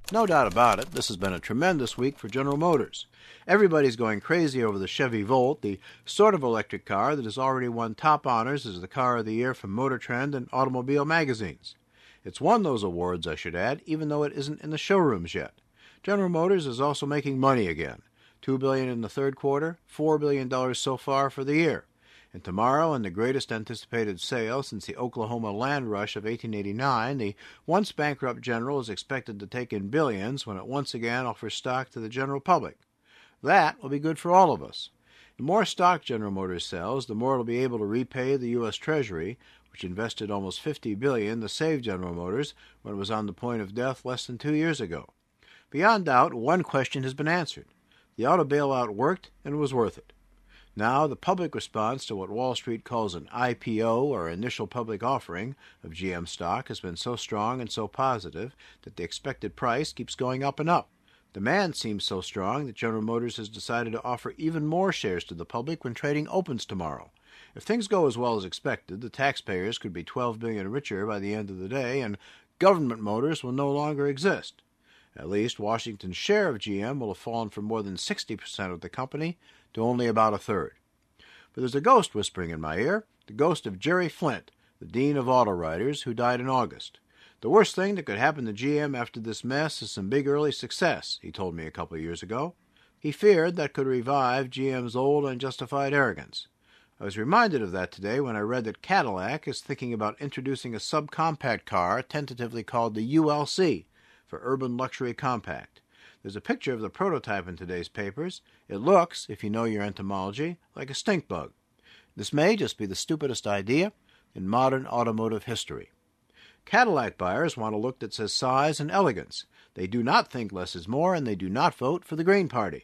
No doubt about it, this has been a tremendous week for General Motors. Everybody's going crazy over the Chevy Volt, the sort of electric car that has already won top honors as the Car of the Year from Motor Trend and Automobile magazines. It's won those awards, I should add, even though it isn't in the showrooms yet. General Motors is also making money again. $2 billion in the third quarter, $4 billion so far for the year. And tomorrow, in the greatest anticipated sale since the Oklahoma land rush of 1889, the once bankrupt General is expected to take in billions when it once again offers stock to the general public. That will be good for all of us. The more stock General Motors sells, the more it will be able to repay the U.S. Treasury, which invested almost $50 billion to save General Motors when it was on the point of death less than 2 years ago. Beyond doubt, one question has been answered. The auto bailout worked and was worth it. Now, the public response to what Wall Street calls an IPO, or initial public offering, of GM stock has been so strong and so positive that the expected price keeps going up and up. Demand seems so strong that General Motors has decided to offer even more shares to the public when trading opens tomorrow. If things go as well as expected, the taxpayers could be $12 billion richer by the end of the day, and government motors will no longer exist. At least Washington's share of GM will have fallen from more than 60% of the company to only about a third. But there's a ghost whispering in my ear, the ghost of Jerry Flint, the dean of auto writers, who died in August. The worst thing that could happen to GM after this mess is some big early success, he told me a couple of years ago. He feared that could revive GM's old unjustified arrogance. I was reminded of that today when I read that Cadillac is thinking about introducing a subcompact car tentatively called the ULC, for Urban Luxury Compact. There's a picture of the prototype in today's papers. It looks, if you know your entomology, like a stink bug. This may just be the stupidest idea in modern automotive history. Cadillac buyers want a look that says size and elegance. They do not think less is more, and they do not vote for the Green Party.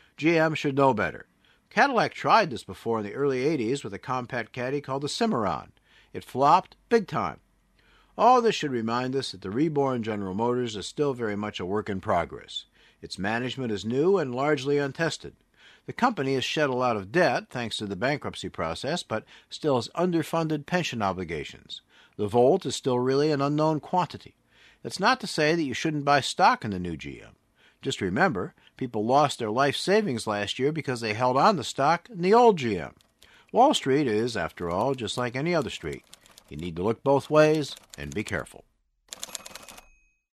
GM should know better. Cadillac tried this before in the early 80s with a compact caddy called the Cimarron. It flopped big time. All this should remind us that the reborn General Motors is still very much a work in progress. Its management is new and largely untested. The company has shed a lot of debt thanks to the bankruptcy process, but still has underfunded pension obligations. The Volt is still really an unknown quantity. That's not to say that you shouldn't buy stock in the new GM. Just remember, people lost their life savings last year because they held on to stock in the old GM. Wall Street is, after all, just like any other street. You need to look both ways and be careful.